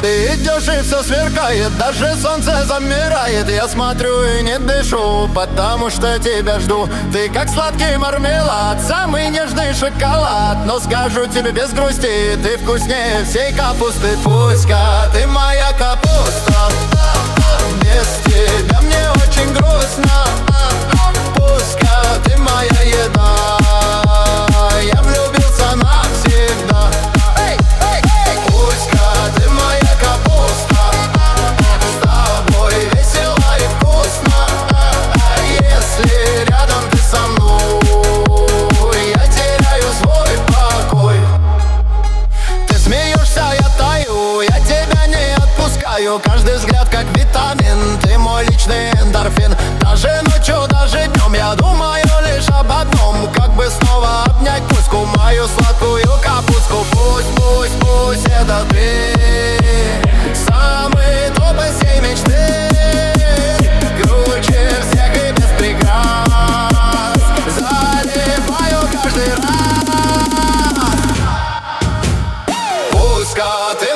Ты идешь и все сверкает, даже солнце замирает. Я смотрю и не дышу, потому что тебя жду. Ты как сладкий мармелад, самый нежный шоколад. Но скажу тебе без грусти, ты вкуснее всей капусты. Пуська, ты моя капуста, без тебя мне очень грустно. Пуська, ты моя еда, я влюбился навсегда. Пуська, ты моя капуста, с тобой весело и вкусно. Если рядом ты со мной, я теряю свой покой. Ты смеешься, я таю, я тебя не отпускаю. Каждый взгляд как витамин, ты мой личный эндорфин. Даже ночью, даже днем я думаю лишь об одном: как бы снова обнять Пуську, мою сладкую капустку. Пусть, пусть, пусть это ты, самый топ из всей мечты. Круче всех и без прикрас, заливаю каждый раз. Пуська, ты